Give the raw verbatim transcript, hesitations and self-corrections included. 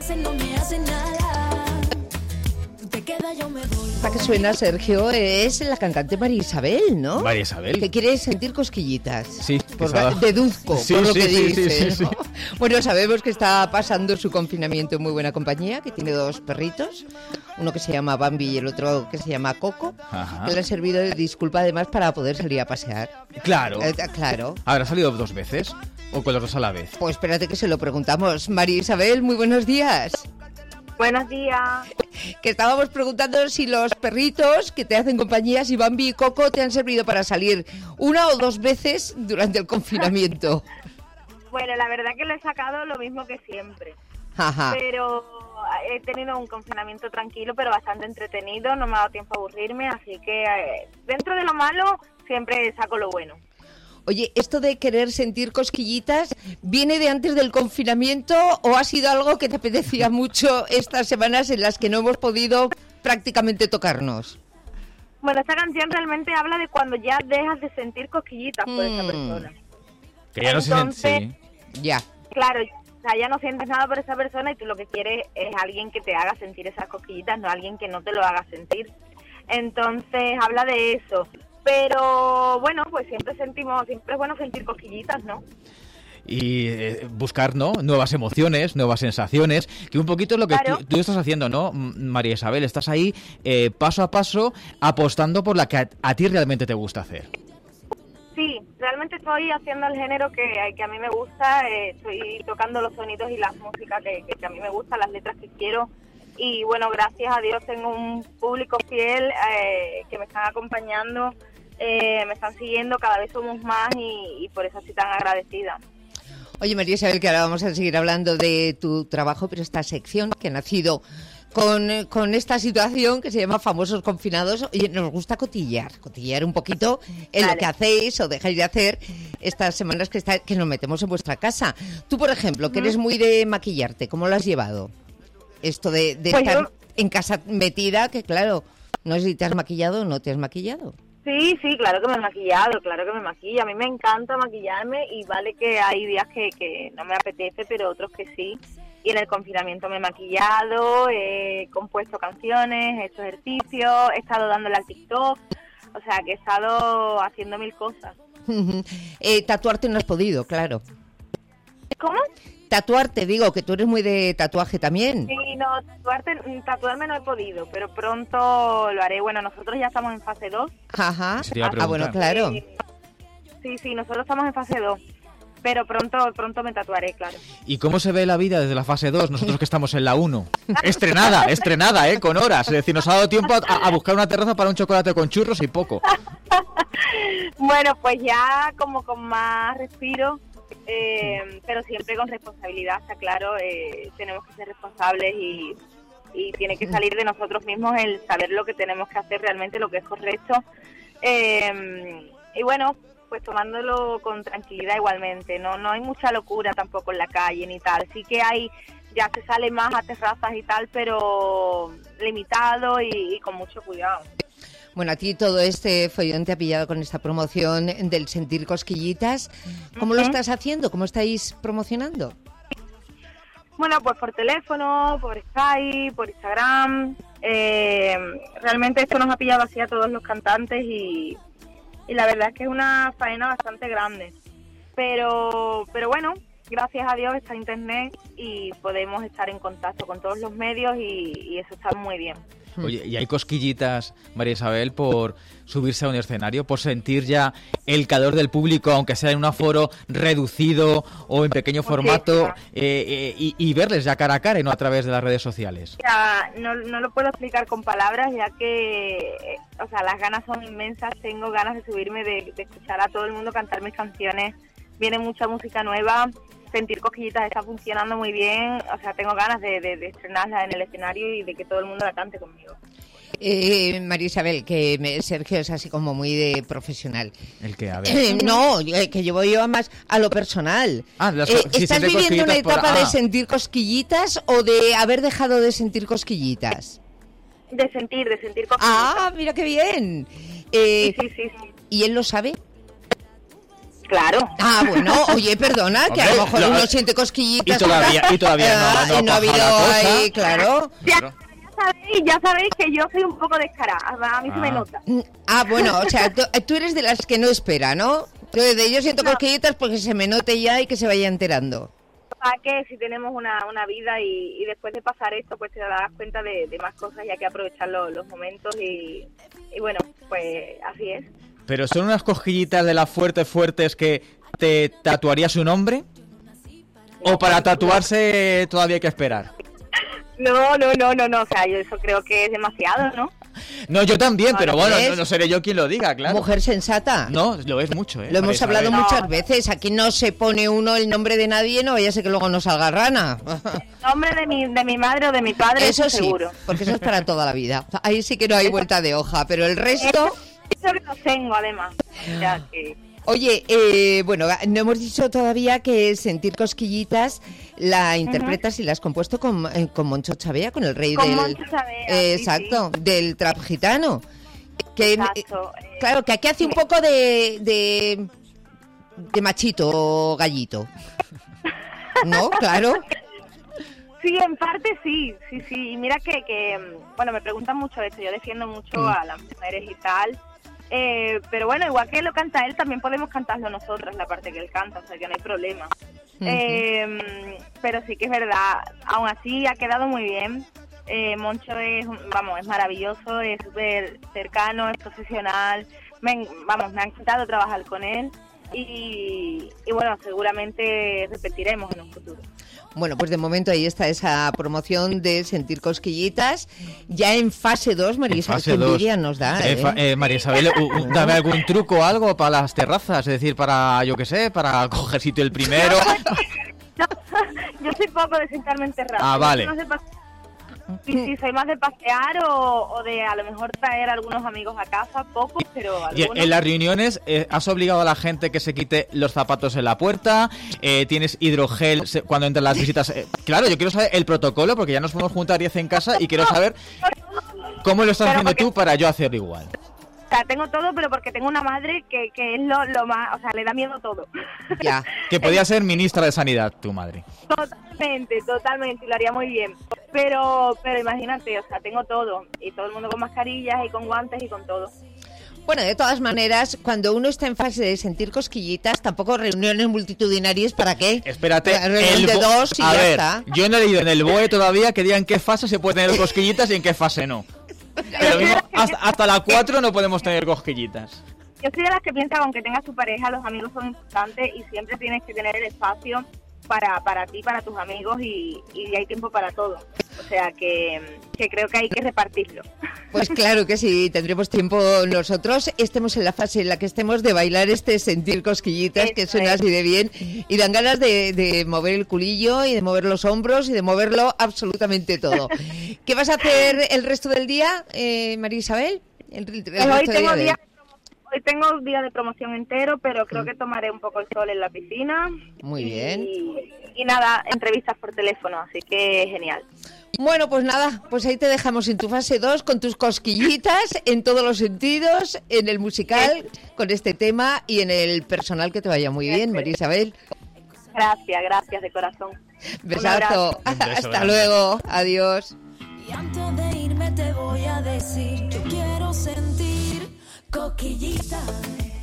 hacen, no me hacen nada. Te queda, yo me voy. Esta que suena, Sergio, es la cantante María Isabel, ¿no? María Isabel. Que quiere sentir cosquillitas. Sí. Por, que estaba... deduzco sí, por lo sí, que sí, dice, sí, sí, ¿no? sí. Bueno, sabemos que está pasando su confinamiento en muy buena compañía, que tiene dos perritos, uno que se llama Bambi y el otro que se llama Coco, Ajá. que le ha servido de disculpa además para poder salir a pasear. Claro. Eh, claro. ¿Habrá salido dos veces o con los dos a la vez? Pues espérate que se lo preguntamos. María Isabel, muy buenos días. Buenos días. Que estábamos preguntando si los perritos que te hacen compañía, si Bambi y Coco, te han servido para salir una o dos veces durante el confinamiento. Bueno, la verdad que le he sacado lo mismo que siempre. Ajá. Pero he tenido un confinamiento tranquilo, pero bastante entretenido. No me ha dado tiempo a aburrirme, así que eh, dentro de lo malo siempre saco lo bueno. Oye, ¿esto de querer sentir cosquillitas viene de antes del confinamiento o ha sido algo que te apetecía mucho estas semanas en las que no hemos podido prácticamente tocarnos? Bueno, esta canción realmente habla de cuando ya dejas de sentir cosquillitas por esa Mm. persona. Que ya no se Entonces, siente. Sí. Ya. Claro, o sea, ya no sientes nada por esa persona y tú lo que quieres es alguien que te haga sentir esas cosquillitas, no alguien que no te lo haga sentir. Entonces, habla de eso. Pero, bueno, pues siempre sentimos, siempre es bueno sentir cosquillitas, ¿no? Y eh, buscar, ¿no? Nuevas emociones, nuevas sensaciones, que un poquito es lo que Claro. tú, tú estás haciendo, ¿no, M- María Isabel? Estás ahí eh, paso a paso apostando por la que a, a ti realmente te gusta hacer. Sí, realmente estoy haciendo el género que, que a mí me gusta, eh, estoy tocando los sonidos y las músicas que, que, que a mí me gustan, las letras que quiero. Y bueno, gracias a Dios tengo un público fiel eh, que me están acompañando, eh, me están siguiendo, cada vez somos más y, y por eso estoy tan agradecida. Oye, María Isabel, que ahora vamos a seguir hablando de tu trabajo, pero esta sección que ha nacido con, eh, con esta situación que se llama Famosos Confinados. Oye, nos gusta cotillear, cotillear un poquito en Vale. lo que hacéis o dejáis de hacer estas semanas que, está, que nos metemos en vuestra casa. Tú, por ejemplo, que eres muy de maquillarte, ¿cómo lo has llevado? Esto de, de Pues estar yo- en casa metida, que claro, no sé si te has maquillado o no te has maquillado. Sí, sí, claro que me he maquillado, claro que me maquillo. A mí me encanta maquillarme y vale que hay días que, que no me apetece, pero otros que sí. Y en el confinamiento me he maquillado, he compuesto canciones, he hecho ejercicio, he estado dándole al TikTok. O sea, que he estado haciendo mil cosas. eh, tatuarte no has podido, claro. ¿Cómo? Tatuarte, digo, que tú eres muy de tatuaje también. Sí, no, tatuarte, tatuarme no he podido, pero pronto lo haré. Bueno, nosotros ya estamos en fase dos. Ajá. Eso te iba a Ah, bueno, preguntar. claro. Eh, Sí, sí, nosotros estamos en fase dos. Pero pronto pronto me tatuaré, claro. ¿Y cómo se ve la vida desde la fase dos? Nosotros que estamos en la uno. Estrenada, estrenada, ¿eh? Con horas. Es decir, nos ha dado tiempo a, a buscar una terraza para un chocolate con churros y poco. Bueno, pues ya como con más respiro, eh, pero siempre con responsabilidad, está claro. Eh, tenemos que ser responsables y, y tiene que salir de nosotros mismos el saber lo que tenemos que hacer realmente, lo que es correcto. Eh, y bueno, pues tomándolo con tranquilidad igualmente. No, no hay mucha locura tampoco en la calle ni tal. Sí que hay, ya se sale más a terrazas y tal, pero limitado y, y con mucho cuidado. Bueno, a ti todo este follón te ha pillado con esta promoción del sentir cosquillitas. ¿Cómo lo Ujú. estás haciendo? ¿Cómo estáis promocionando? Bueno, pues por teléfono, por Skype, por Instagram. Eh, realmente esto nos ha pillado así a todos los cantantes y, y la verdad es que es una faena bastante grande. Pero, pero bueno, gracias a Dios está internet y podemos estar en contacto con todos los medios y, y eso está muy bien. Oye, ¿y hay cosquillitas, María Isabel, por subirse a un escenario, por sentir ya el calor del público, aunque sea en un aforo reducido o en pequeño formato, eh, eh, y, y verles ya cara a cara y no a través de las redes sociales? Ya, no, no lo puedo explicar con palabras, ya que, eh, o sea, las ganas son inmensas. Tengo ganas de subirme, de, de escuchar a todo el mundo cantar mis canciones. Viene mucha música nueva. Sentir cosquillitas está funcionando muy bien. O sea, tengo ganas de, de, de estrenarla en el escenario y de que todo el mundo la cante conmigo. Eh, María Isabel, que me- Sergio es así como muy de profesional. El que, a ver... Eh, no, eh, que llevo yo más a lo personal. Ah, las Eh, co- sí, ¿Estás sentir viviendo una cosquillitas por- etapa de ah. sentir cosquillitas o de haber dejado de sentir cosquillitas? De sentir, de sentir cosquillitas. Ah, mira qué bien. Eh, Sí, sí, sí, sí. ¿Y él lo sabe? Claro. Ah, bueno, oye, perdona, que a lo Hombre, mejor lo- uno siente cosquillitas. y todavía- y todavía no- Ah, no ha y no ha pasado habido la cosa. ahí, claro. Ya, Claro. ya sabéis, ya sabéis que yo soy un poco descarada, a mí se me Ah. nota. Ah, bueno, o sea, tú, tú eres de las que no espera, ¿no? Yo, de, yo siento No. cosquillitas porque se me note ya y que se vaya enterando. ¿Para qué? Si tenemos una, una vida y, y después de pasar esto, pues te darás cuenta de, de más cosas y hay que aprovechar los, los momentos y, y bueno, pues así es. Pero son unas cosquillitas de las fuertes fuertes que te tatuaría su nombre. ¿O para tatuarse todavía hay que esperar? No, no, no, no, no, o sea, yo eso creo que es demasiado, ¿no? No, yo también, No, pero ¿lo bueno, ves? no, no seré yo quien lo diga, claro. Mujer sensata. No, lo es mucho, ¿eh? Lo hemos María hablado Isabel. muchas No. veces. Aquí no se pone uno el nombre de nadie, no vaya a ser que luego no salga rana. Nombre de mi, de mi madre o de mi padre, Eso eso sí, seguro. porque eso es para toda la vida. Ahí sí que no hay vuelta de hoja, pero el resto... Eso que lo tengo, además. O sea, que... Oye, eh, bueno, no hemos dicho todavía que Sentir Cosquillitas la interpretas y la has compuesto con, eh, con Moncho Chavea, con el rey Con del... Moncho Chavea, eh, sí, exacto, del trap gitano. Que, Exacto, eh, eh, claro, que aquí hace un poco de, de, de machito o gallito. ¿No? Claro. Sí, en parte sí, sí, sí. Y mira que, que bueno, me preguntan mucho esto. Yo defiendo mucho Mm. a las mujeres y tal. Eh, pero bueno, igual que lo canta él, también podemos cantarlo nosotras, la parte que él canta, o sea que no hay problema. Ujú. Eh, pero sí que es verdad, aún así ha quedado muy bien. Eh, Moncho es, un- vamos, es maravilloso, es súper cercano, es profesional. Me, en- vamos, me ha encantado trabajar con él. Y, y bueno, seguramente repetiremos en un futuro. Bueno, pues de momento ahí está esa promoción de Sentir Cosquillitas. Ya en fase dos, María Isabel, Fase qué dos. envidia nos da, Eh, ¿eh? fa- eh, María Isabel, u- u- dame algún truco o algo para las terrazas, es decir, para, yo qué sé, para coger sitio el primero. No, yo soy poco de sentarme enterrado. Ah, vale. No sé pas- sí, sí, soy más de pasear o, o de a lo mejor traer a algunos amigos a casa, pocos, pero Y algunos. en las reuniones, eh, ¿has obligado a la gente que se quite los zapatos en la puerta? Eh, ¿Tienes hidrogel se- cuando entran las visitas? Eh, claro, yo quiero saber el protocolo, porque ya nos podemos juntar diez en casa y quiero saber cómo lo estás Pero haciendo porque- tú para yo hacerlo igual. O sea, tengo todo, pero porque tengo una madre que, que es lo, lo más, o sea, le da miedo todo. Ya. Que podía ser ministra de Sanidad, tu madre. Totalmente, totalmente, y lo haría muy bien. Pero, pero imagínate, o sea, tengo todo, y todo el mundo con mascarillas y con guantes y con todo. Bueno, de todas maneras, cuando uno está en fase de sentir cosquillitas, tampoco reuniones multitudinarias, ¿para qué? Espérate, Reunión el de bo- dos y a ya ver, está. yo no he leído en el B O E todavía que diga en qué fase se puede tener cosquillitas y en qué fase no. Pero mismo, hasta, hasta la cuatro no podemos tener cosquillitas. Yo soy de las que piensa que aunque tengas tu pareja, los amigos son importantes y siempre tienes que tener el espacio para, para ti, para tus amigos y, y hay tiempo para todo. O sea que, que creo que hay que repartirlo. Pues claro que sí, tendremos tiempo nosotros, estemos en la fase en la que estemos de bailar este Sentir Cosquillitas, que Eso suena es. así de bien, y dan ganas de, de mover el culillo y de mover los hombros y de moverlo absolutamente todo. ¿Qué vas a hacer el resto del día, eh, María Isabel? El, el Pues hoy resto del tengo de- día Hoy tengo un día de promoción entero, pero creo que tomaré un poco el sol en la piscina. Muy y, bien. Y nada, entrevistas por teléfono, así que genial. Bueno, pues nada, pues ahí te dejamos en tu fase dos con tus cosquillitas en todos los sentidos, en el musical con este tema y en el personal, que te vaya muy bien, María Isabel. Gracias, gracias de corazón. Un Besazo. abrazo. Un beso Hasta grande. luego. Adiós. Y antes de irme te voy a decir, yo quiero sentir cosquillitas.